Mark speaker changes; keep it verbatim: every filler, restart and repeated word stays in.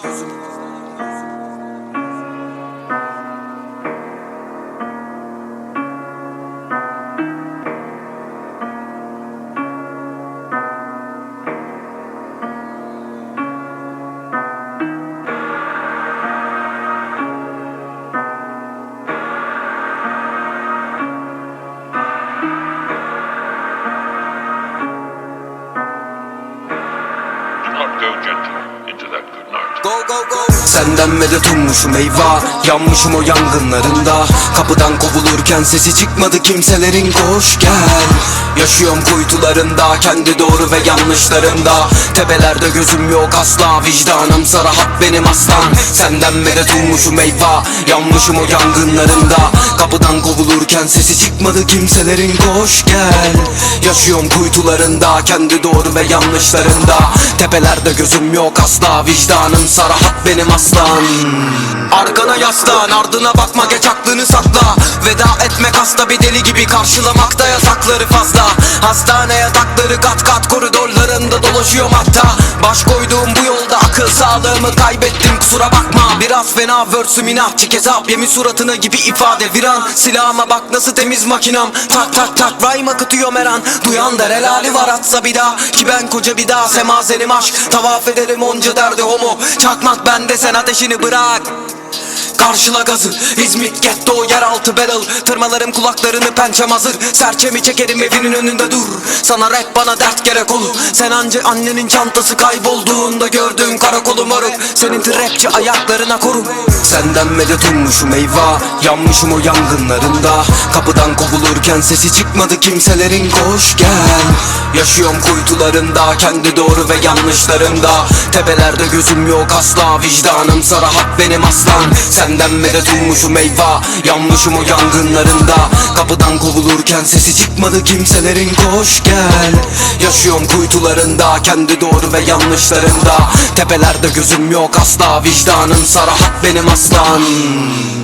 Speaker 1: Go gentle into that good night.
Speaker 2: Go go go. Senden medet ummuşum eyvah, yanmışım o yangınlarında. Kapıdan kovulurken sesi çıkmadı kimselerin, koş gel. Yaşıyorum kuytularında, kendi doğru ve yanlışlarımda. Tepelerde gözüm yok asla, vicdanım sarı hak benim aslan. Senden medet ummuşum eyvah, yanmışım o yangınlarında. Kapıdan kovulurken sesi çıkmadı kimselerin, koş gel. Yaşıyorum kuytularında, kendi doğru ve yanlışlarımda. Tepelerde gözüm yok asla, vicdanım sarı hak benim aslan. Arkana yaslan, ardına bakma, geç aklını sakla. Veda etmek hasta bir deli gibi, karşılamakta yasakları fazla. Hastane yatakları kat kat, koridorlarında dolaşıyorum hatta. Baş koyduğum bu yolda akıl sağlığımı kaybettim, kusura bakma. Biraz fena versüm inatçı, kezap yemin suratına gibi ifade viran. Silahıma bak nasıl temiz makinam, tak tak tak rhyme akıtıyorum her an. Duyan der helali var atsa bir daha, ki ben koca bir daha semazenim aşk. Tavaf ederim onca derdi homo, çakmak bende sen ateşini bırak. Karşıla gazı, İzmit getto yeraltı battle. Tırmalarım kulaklarını pençem hazır, serçemi çekerim evinin önünde dur. Sana rap bana dert gerek olur. Sen anca annenin çantası kaybolduğunda gördüğün karakolu moruk. Senin rapçi ayaklarına korum. Senden medet ummuşum eyvah, yanmışım o yangınlarında. Kapıdan kovulurken sesi çıkmadı kimselerin, koş gel. Yaşıyorum kuytularında, kendi doğru ve yanlışlarımda. Tepelerde gözüm yok asla, vicdanım sarı hak benim aslan. Senden medet ummuşum eyvah, yanmışım o yangınlarında. Kapıdan kovulurken sesi çıkmadı kimselerin, koş gel. Yaşıyorum kuytularında, kendi doğru ve yanlışlarımda. Tepelerde gözüm yok asla, vicdanım sarı hak benim aslan.